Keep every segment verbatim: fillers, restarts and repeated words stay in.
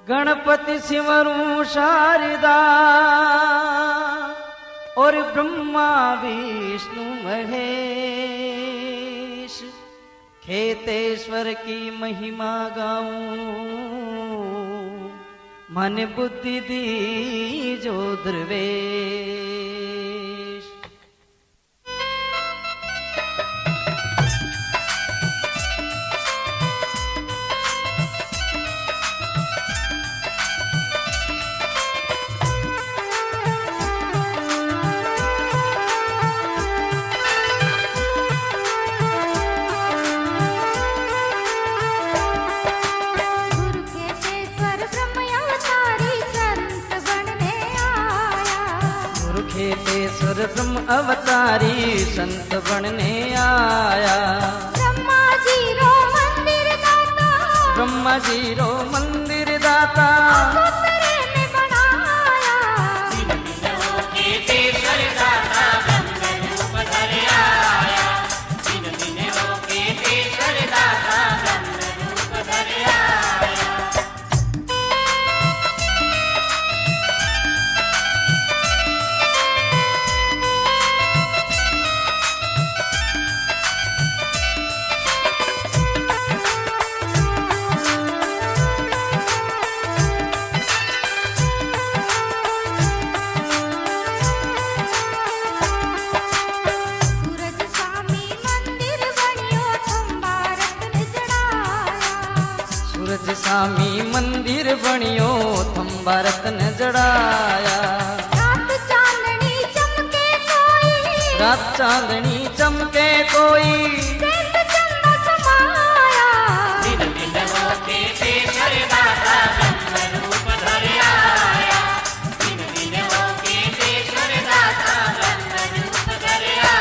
गणपति सिमरूं शारदा और ब्रह्मा विष्णु महेश। खेतेश्वर की महिमा गाऊं, मन बुद्धि दी जो द्रवेश। खेतेश्वर ब्रह्म अवतारी संत बनने आया। ब्रह्मा जी रो मंदिर दाता, ब्रह्मा जी रो मंदिर दाता, सुतरे में बनाया। खेतेश्वर दाता ब्रह्म रूप धर आया। दिन दिन वो खेतेश्वर दाता ब्रह्म रूप धर आया। स्वामी मंदिर बनियो थंबा रत्न जड़ाया। रात चांदनी चमके कोई, रात चांदनी चमके कोई, सेंध चंदा समाया। दिन दिन वो खेतेश्वर दाता ब्रह्म रूप धर आया। दिन दिन वो खेतेश्वर दाता ब्रह्म रूप धर आया।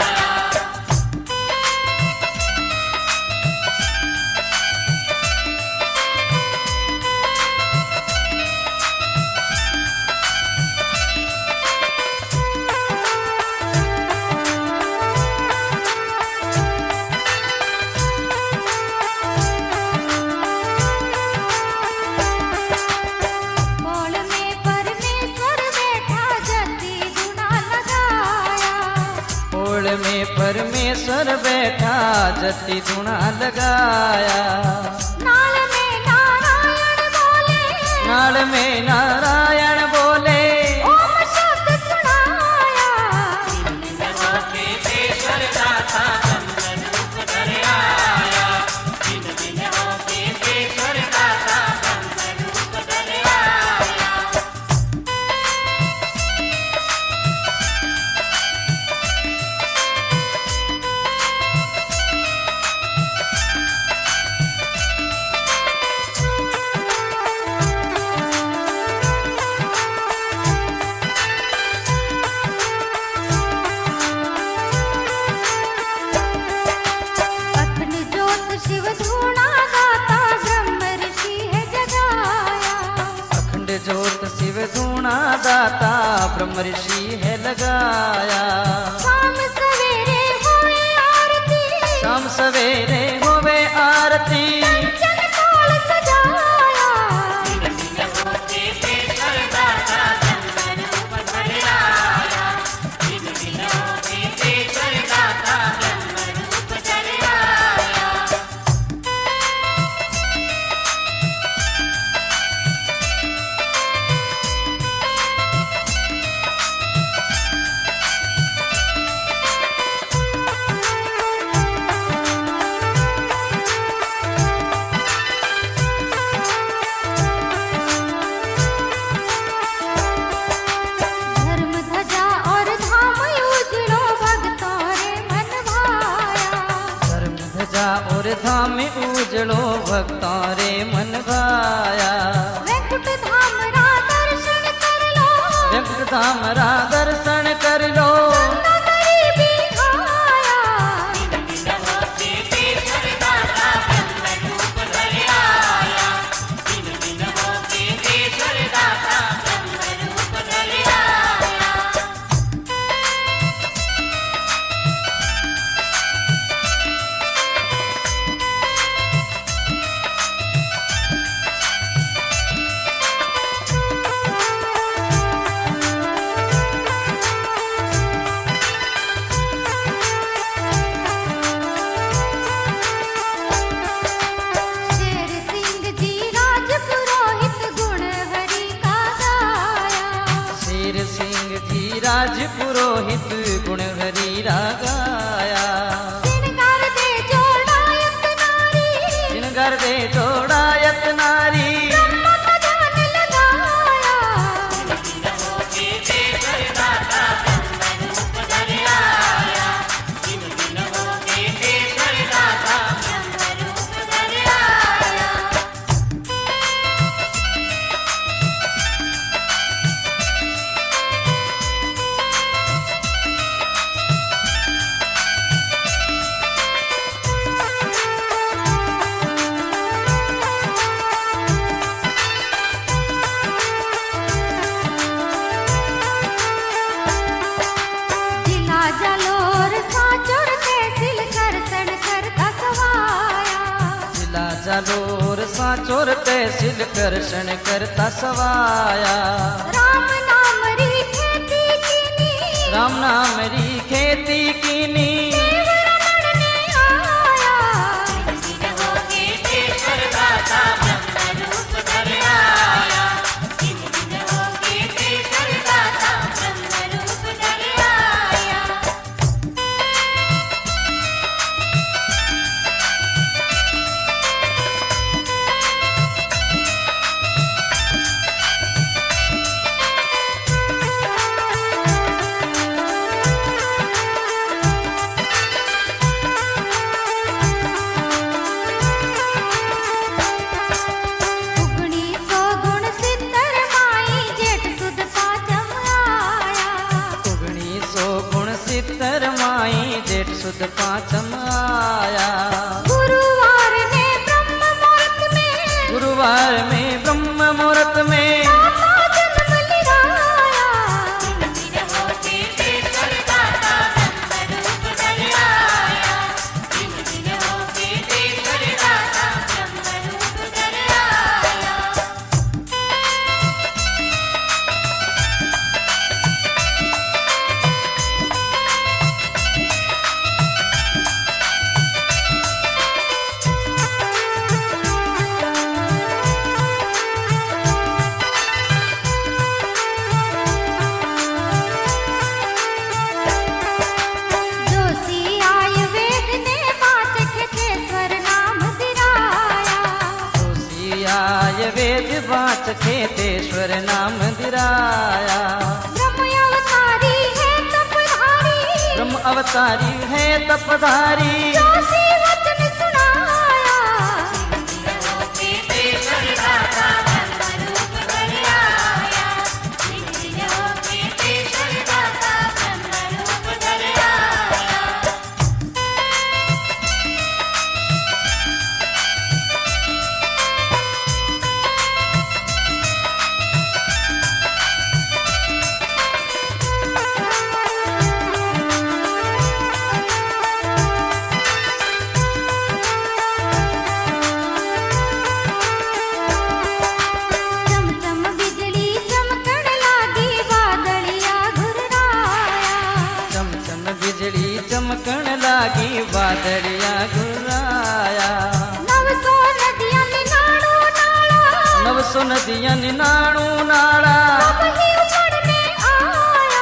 में परमेश्वर बैठा जति धुना लगाया। नाल में नारायण बोले, नाल में नारायण बोले, ओम शब्द सुनाया। दिन दिन वो खेतेश्वर दाता ब्रह्म रूप धर आया। दिन दिन वो खेतेश्वर दाता ब्रह्म रूप धर आया। अखंड ज्योत शिव धूना गाता ब्रह्म ऋषि है जगाया। अखंड ज्योत शिव धूना दाता ब्रह्म ऋषि है लगाया। शाम सवेरे होए आरती, शाम सवेरे होवे आरती, कंचन कौल सजाया। दिन दिन वो खेतेश्वर दाता ब्रह्म रूप धर आया। दिन दिन वो खेतेश्वर दाता ब्रह्म रूप धर आया। धर्म ध्वजा और धाम उजड़ो भक्तों रे मन भाया। धर्म ध्वजा और धाम उजड़ो भक्तों रे मन भाया। वैकुंठ धाम रा दर्शन कर लो, वैकुंठ धाम रा दर्शन कर लो, गंगा गरीबी खाया। दिन दिन वो खेतेश्वर दाता ब्रह्म रूप धर आया। दिन दिन वो खेतेश्वर दाता ब्रह्म रूप धर आया। राज पुरोहित गुण हरीरा गाया। श्रृंगार दे जोड़ायत नारी, श्रृंगार दे जोड़ायत नारी, ब्रह्म का ध्यान लगाया। जिला जालोर सांचोर तहसील करसण करता सवाया। जिला जालोर सांचोर तहसील करशन करता सवाया। राम नाम री खेती कीनी, राम नाम री खेती कीनी, देवरमण ने आया। उगनी सो गुण सिद्धर माई जेठ सुद पाचम आया। उगनी सो गुण सितर माई जेठ सुद पाचम आया। गुरुवार ने ब्रह्म मुहूर्त में, गुरुवार में ब्रह्म मुहूर्त में, दाता जन्म लिराया। जोशी आय वेद ने पाँच खेतेश्वर नाम दिराया। जोशियाय वेद वाच खेतेश्वर नाम दिराया। ब्रह्म अवतारी है तपधारी, ब्रह्म अवतारी है तपधारी, जोशी वचन सुनाया। चमचम बिजली चमकण लागी वादळिया घुराया। चमचम बिजली चमकण लागी वादळिया घुराया। नव सौ नदियां निनाणो नाला, नव सौ नदियां निनाणू नाला, सब ही उमड़ने आया।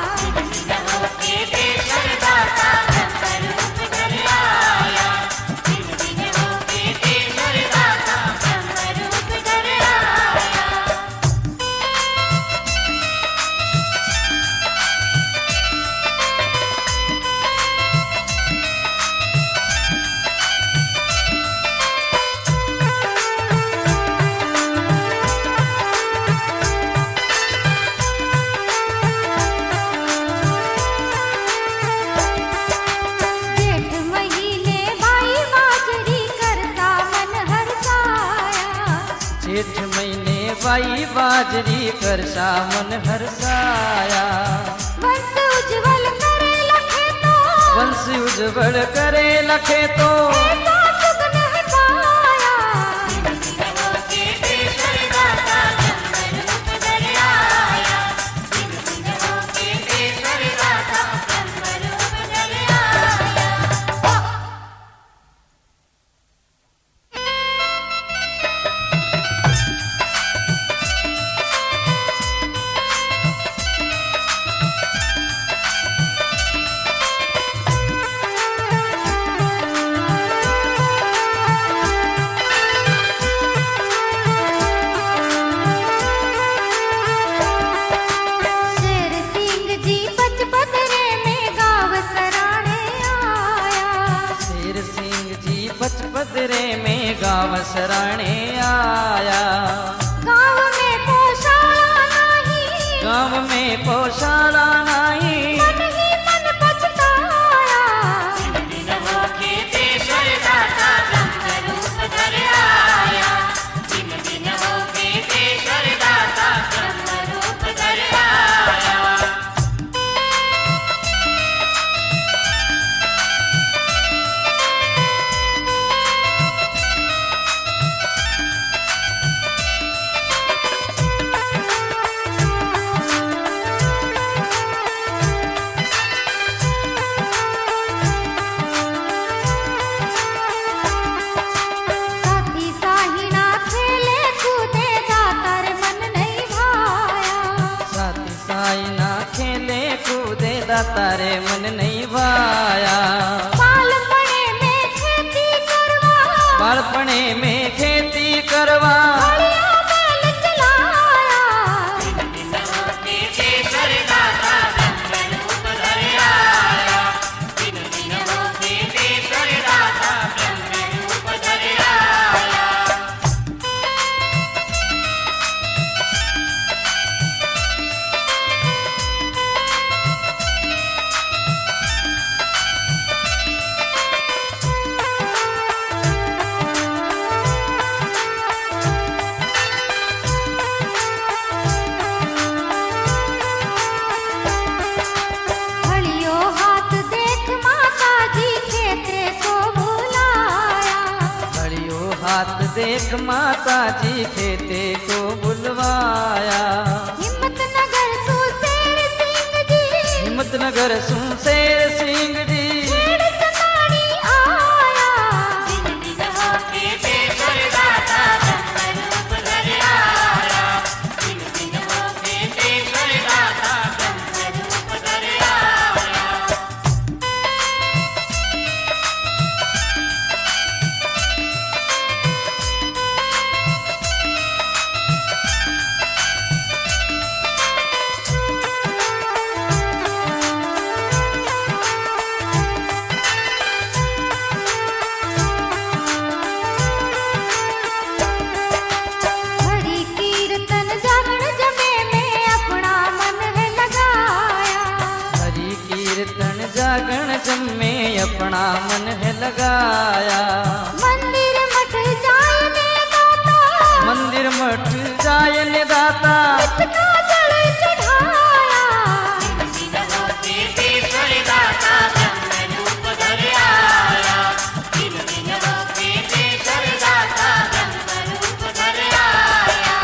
जेठ महीने बाई बाजरी करता मन हर्षाया। जेठ महीने बाई बाजरी करसा मन हर्षाया। वंश उज्ज्वल करे लखे तो, वंश उज्ज्वल करे लखे तो, ऐसा सुगन है पाया। सराणे आया। गाँव में पोशाला नहीं, गाँव में पोशाला नहीं, मन ही मन पछताया। दिन दिन होके पेशर दाता ब्रह्म रूप धर आया। दिन दिन होके पेशर दाता ब्रह्म रूप धर आया। साथी साहिना खेले कूदे दाता रे मन नहीं भाया। साथी साई ना खेले कूदे दाता रे मन नहीं भाया। बालपणे में खेती करवा, बालपणे में खेती करवा, हड़िया बैल चलाया। दिन दिन होके पेशर दाता ब्रह्म रूप धर आया। दिन दिन होके पेशर दाता ब्रह्म रूप धर आया। हलियो हाथ देख माता जी खेते को बुलाया। हरियो हाथ देख माता जी खेते को बुलवाया। हिम्मत नगर सुशेर सिंह जी, हिम्मतनगर सुशेर सिंह जी, खेड़ चंदानी आया। दिन दिन होके पेशर दाता ब्रह्म रूप धर आया। दिन दिन होके पेशर दाता ब्रह्म रूप धर आया। हरि कीर्तन जागरण जमे में अपना मन है लगाया। हरि कीर्तन जागरण जम में अपना मन है लगाया। मंदिर मठ जाए ने दाता, मंदिर मठ जाय ने दाता, का जल चढ़ाया। दिन दिन होके पेशर दाता ब्रह्म रूप धर आया। दिन दिन होके पेशर दाता ब्रह्म रूप धर आया।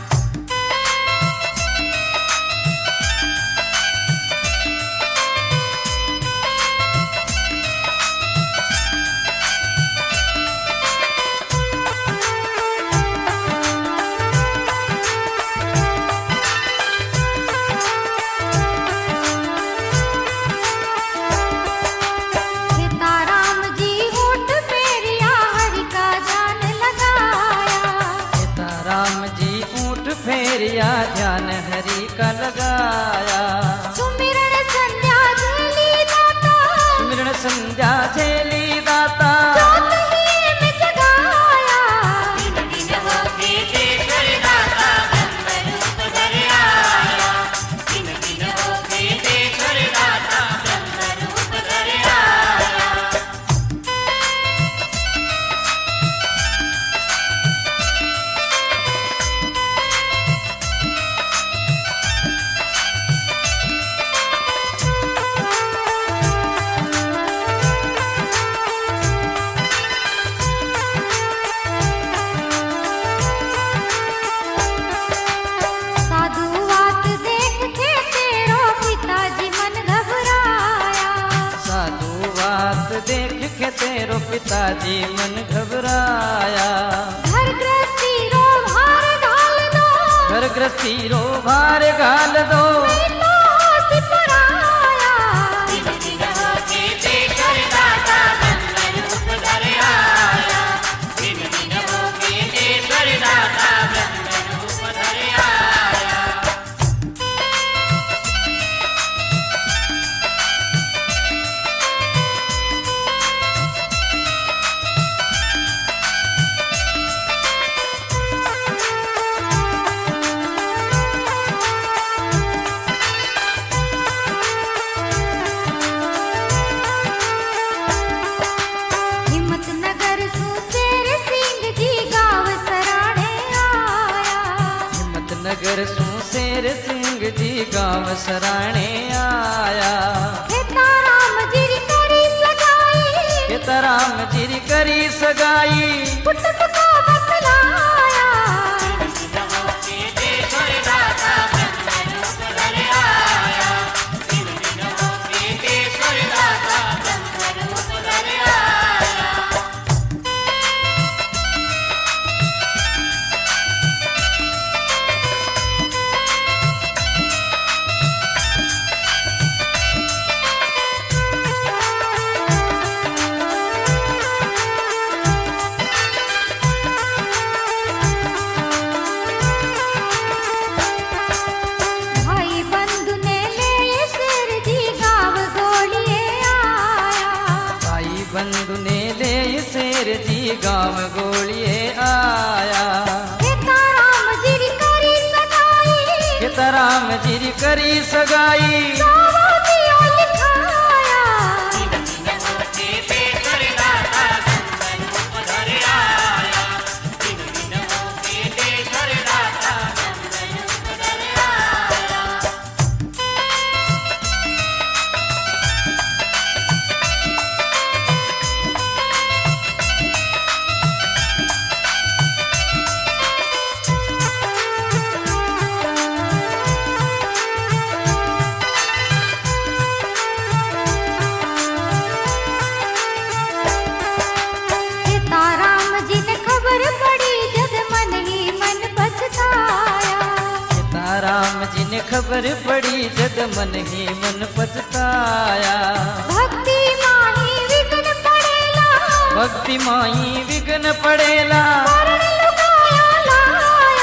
सीताराम जी होठ फेरिया हरि का जान लगाया। सीताराम जी ऊँट फेरिया ध्यान हरि का लगाया। सुमिरन संध्या झेली दाता, सुमिरन संध्या झेली दाता, जोत ही में जगाया। दिन दिन होके पेशर दाता ब्रह्म रूप धर आया। दिन दिन होके पेशर दाता ब्रह्म रूप धर आया। साधुवात देख के तेरो पिताजी मन घबराया। साधु बात देख के तेरो पिताजी मन घबराया। घर गृहस्थी रो भार घाल दो, घर गृहस्थी रो भार घाल दो, नहीं तो होश पराया। दिन दिन होके पेशर दाता ब्रह्म रूप धर आया। दिन दिन होके पेशर दाता ब्रह्म रूप धर आया। नगर सू शेर सिंह जी गांव सराणे आया। खेता राम जी करी सगाई, खेता राम जी करी सगाई, पुट को बतलाया। भाई बंधु ने ले शेर जी गाँव गोलिए आया। भाई बंधु ने ले शेर जी गांव गोलिए आया। खेता राम जी करी सगाई, खेता राम जी करी सगाई, सावा दिया लिखाया। खेता राम जी ने खबर पड़ी जब मन ही मन पछताया। खेता राम जी ने खबर पड़ी जद मन ही मन पछताया। भक्ति माही विघ्न पड़ेला, भक्ति माही विघ्न पड़ेला, शरण लुकाया लाया।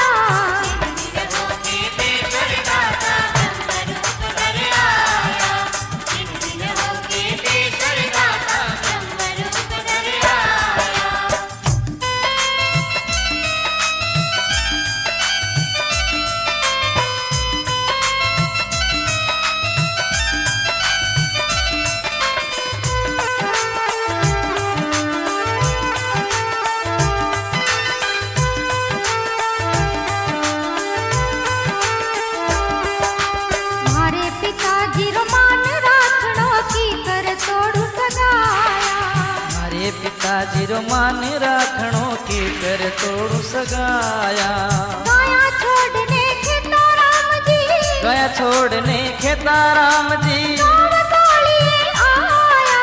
मारे पिताजी रो मान राखणो की कर तोड़ू सगाया। मारे पिताजी रो मान राखणो के कर तोड़ू सगाया। गाया छोड़ने खेता राम जी, गया छोड़ने खेता राम जी, गाँव गोलिए आया।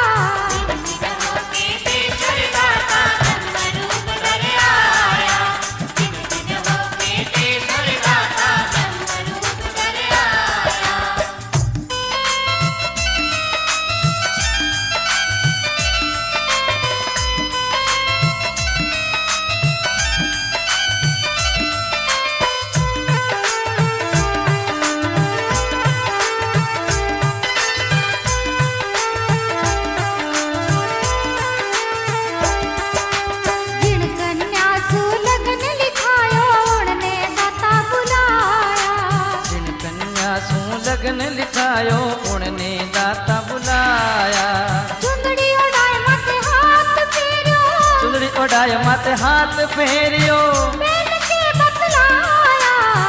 जिन कन्या सु लगन लिखायो उड़ने दाता बुलाया। जिन कन्या सू लगन लिखायो उड़ने दाता बुलाया। चुंदड़ी उड़ाए माथे हाथ फेरियो, चुंदड़ी ओढ़ाए माथे हाथ फेरियो, बेन के बतलाया।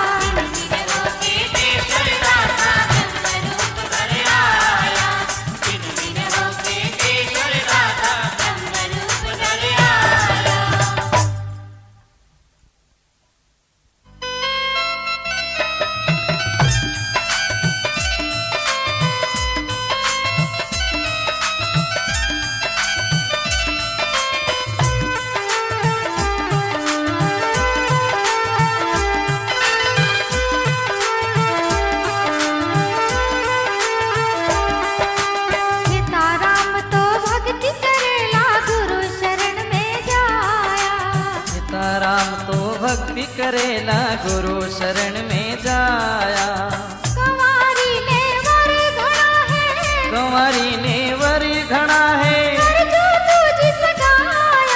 खेता राम तो भक्ति करेला गुरु शरण में जाया। खेता राम तो भक्ति करेला गुरु शरण में जाया। कंवारी ने वर घड़ा है, कंवारी ने वरी घना है, कर जो तुझ सगाया।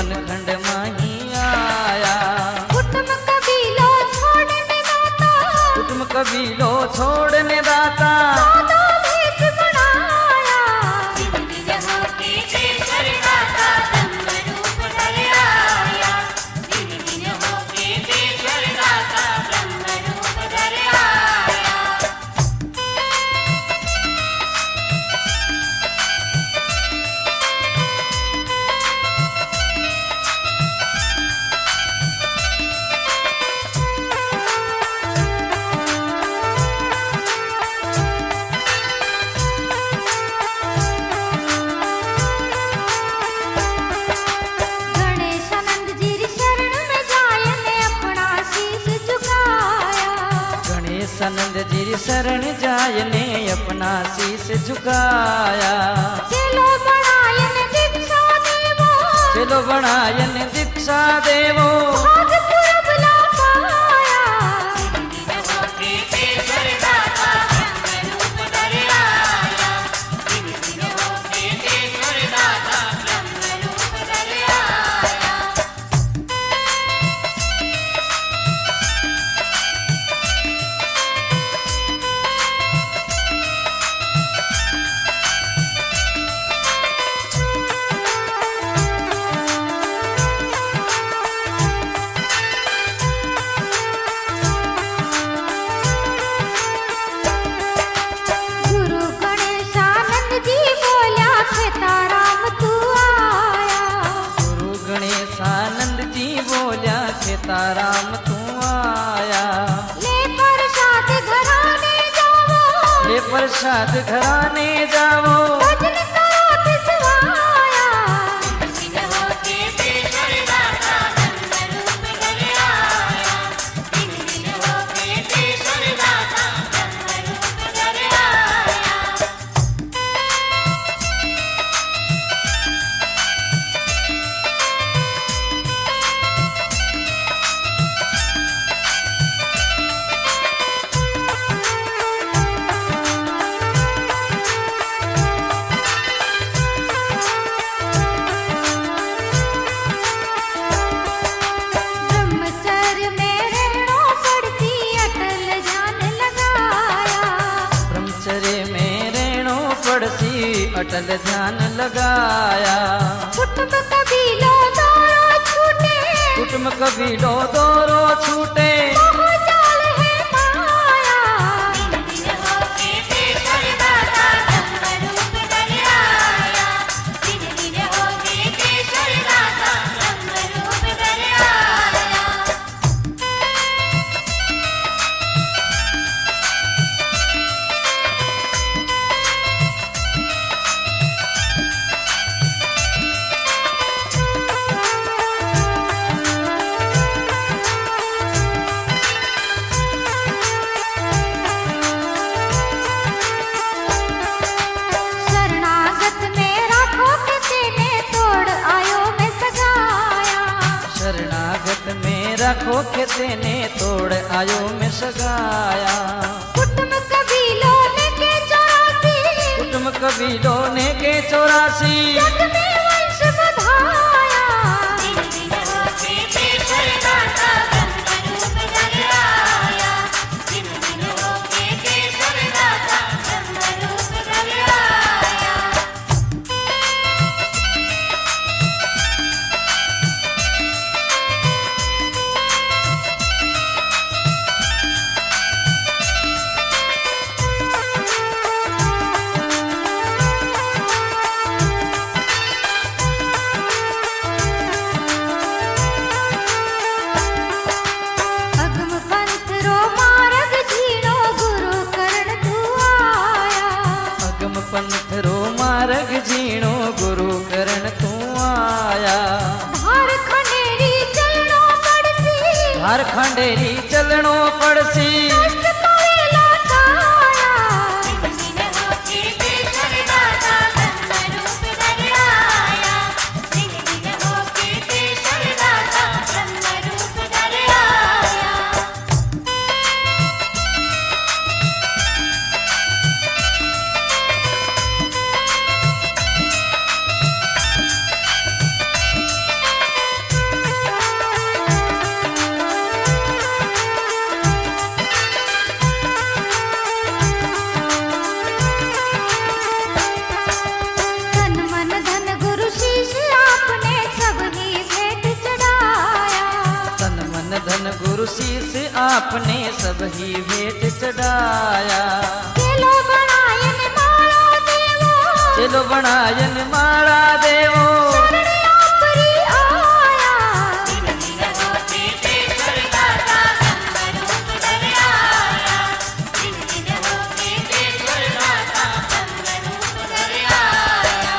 बनखंड माही आया। कुटुंब कबीलो छोड़ने दाता, कुटुंब कबीलो छोड़ने दाता, सादा भेष बनाया। दिन दिन होके पेशर दाता ब्रह्म रूप धर आया। दिन दिन होके पेशर दाता ब्रह्म रूप धर आया। गणेशानंद जी री शरण में जाय ने अपना शीश झुकाया। गणेशानंद जी री शरण जाय ने अपना शीश झुकाया। चलो बनायन दीक्षा देवो, चलो बनायन दीक्षा देवो, भाग पुरब ला पाया। दिन दिन होके पेशर दाता ब्रह्म रूप धर आया। दिन दिन होके पेशर दाता ब्रह्म रूप धर आया। गुरु गणेशानंद जी बोल्या खेताराम तू आया। गुरु गणेशानंद जी बोल्या खेताराम तू आया। ले प्रसाद घराने जावो, ले प्रसाद घराने जाओ, भजन करो तिसवाया। दिन होके पेशर दाता ब्रह्म रूप धर आया। दिन दिन होके पेशर दाता ब्रह्म रूप धर आया। ब्रह्मचर्य में रहनो पड़ती अटल ध्यान लगाया। ब्रह्मचर्य में रहनो पड़सी अटल ध्यान लगाया। कुटुंब कबीलो दौरो छूटे, कुटुंब कबीलो दोरो छूटे, मोह जाल है माया। दिन दिन होके पेशर दाता ब्रह्म रूप धर आया। दिन दिन होके पेशर दाता ब्रह्म रूप धर आया। शरणागत में राखो के तेने तोड़ आयो मैं सगाया। शरणागत में रखो के तेने तोड़ आयो में सगाया। कुटुंब कबीलो ने के चौरासी, कुटुंब कबीलों ने के चौरासी, जग में वंश बधाया। दिन दिन होके पेशर दाता ब्रह्म रूप धर आया। दिन दिन होके पेशर दाता ब्रह्म रूप धर आया। अगम पंथ रो मार्ग जीनो गुरु करण तू आया। अगम पंथ रो मार्ग जीणो गुरु करण तू आया। धार खंडेरी चलनो पड़सी, धार खंडेरी चलनो पड़सी, कष्ट पवेला काया। दिन दिन होके पेशर दाता ब्रह्म रूप धर आया। दिन दिन होके पेशर दाता ब्रह्म रूप धर आया। आपने सब ही भेंट चढ़ाया। चलो बनायन मारा देवो, चलो बनायन मारा देवो, शरणे आपरी आया। दिन दिन होते पेशर दाता ब्रह्म रूप धर आया। दिन दिन होते पेशर दाता ब्रह्म रूप धर आया।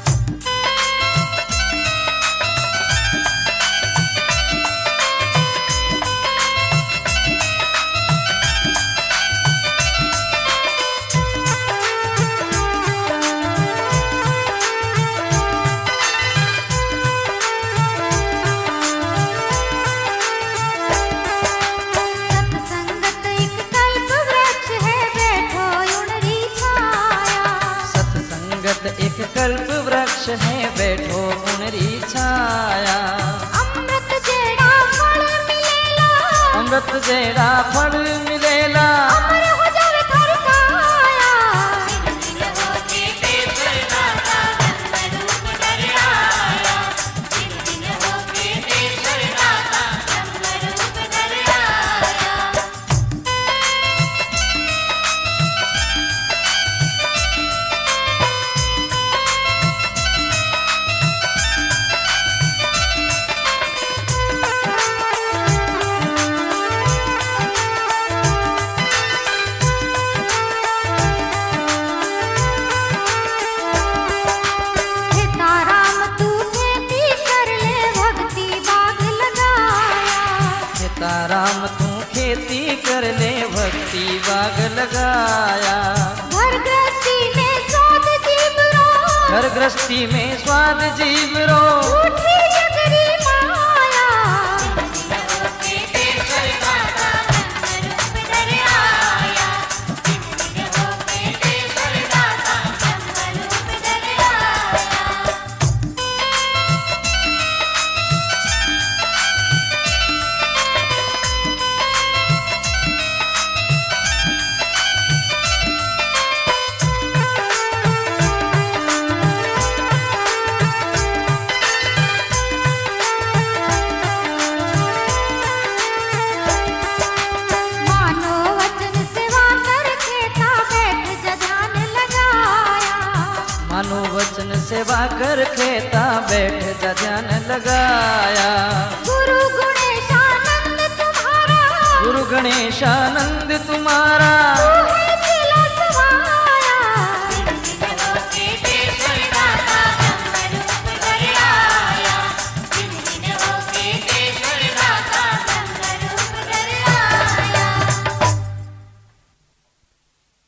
सत्संगत एक कल्प वृक्ष है, बैठो उनरी छाया। सत्संगत एक कल्प वृक्ष है, बैठो उनरी छाया। अमृत जेड़ा फल मिलेला, अमृत जेड़ा फल मिलेला, अमर हो जावे घर काया। दिन दिन होते पेशर दाता ब्रह्म रूप धर आया। दिन दिन होते पेशर दाता ब्रह्म रूप धर आया। सीताराम तू खेती कर ले, भक्ति बाग लगाया। सीताराम तू खेती कर ले, भक्ति बाग लगाया। घर गृहस्थी में स्वाद जीवरो, घर गृहस्थी में स्वाद जीवरो, झूठी जगरी माया। दिन होते पेशर दाता ब्रह्म रूप धर आया। दिन दिन होते पेशर दाता ब्रह्म रूप धर आया। मानो वचन सेवा कर खेता, बैठ जजान लगाया। मानो वचन सेवा कर खेता, बैठ जजन लगाया। गुरु गुणेशानंद तुम्हारा, गुरु गणेशानंद तुम्हारा, तू है